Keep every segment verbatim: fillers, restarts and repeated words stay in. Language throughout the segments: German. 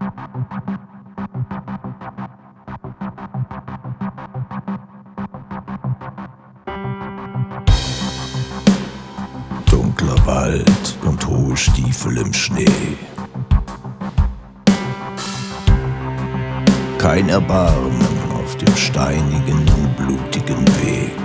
Dunkler Wald und hohe Stiefel im Schnee. Kein Erbarmen auf dem steinigen und blutigen Weg.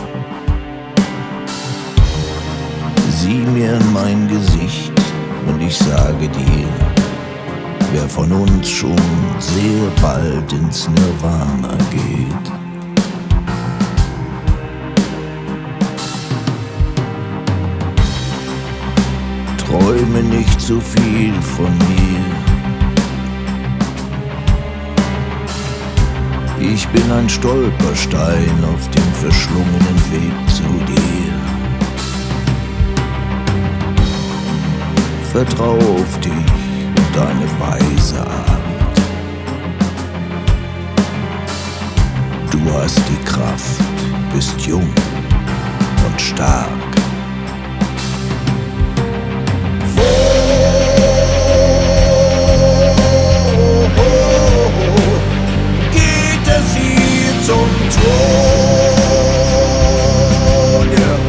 Sieh mir in mein Gesicht und ich sage dir, wer von uns schon sehr bald ins Nirvana geht. Träume nicht so viel von mir. Ich bin ein Stolperstein auf dem verschlungenen Weg zu dir. Vertrau auf dich und deine weise Art. Du hast die Kraft, bist jung und stark. Zum Thron, yeah.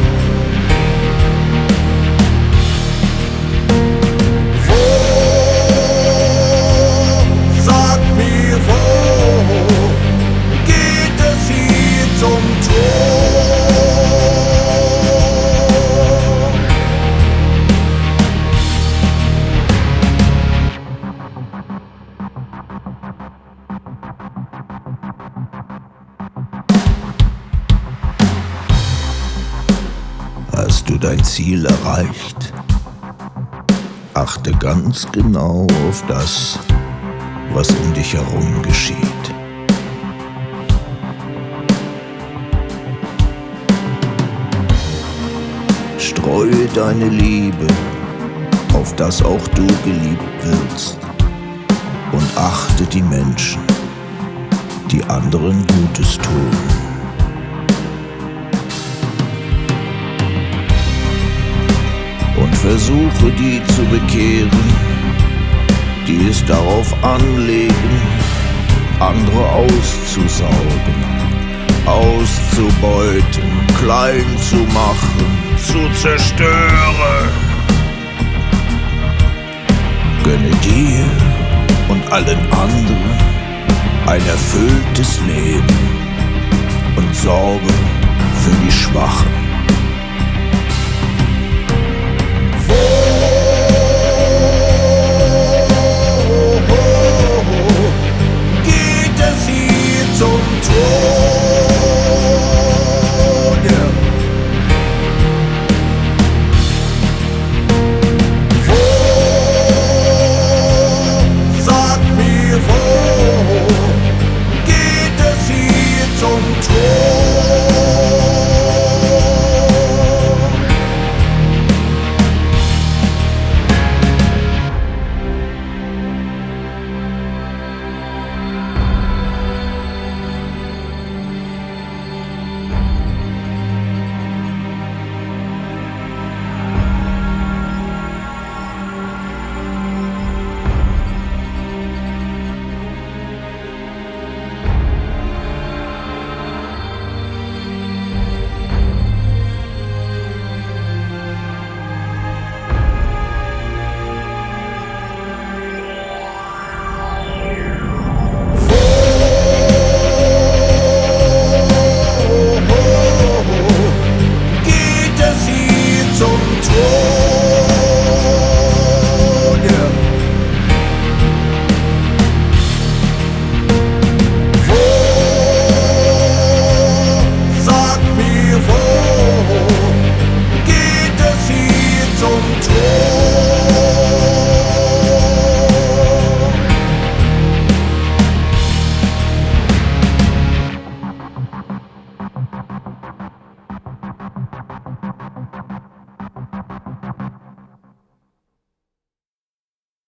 Wo, sag mir wo, geht es hier zum Thron? Hast du dein Ziel erreicht? Achte ganz genau auf das, was um dich herum geschieht. Streue deine Liebe, auf dass auch du geliebt wirst, und achte die Menschen, die anderen Gutes tun. Und versuche die zu bekehren, die es darauf anlegen, andere auszusaugen, auszubeuten, klein zu machen, zu zerstören. Gönne dir und allen anderen ein erfülltes Leben und sorge für die Schwachen.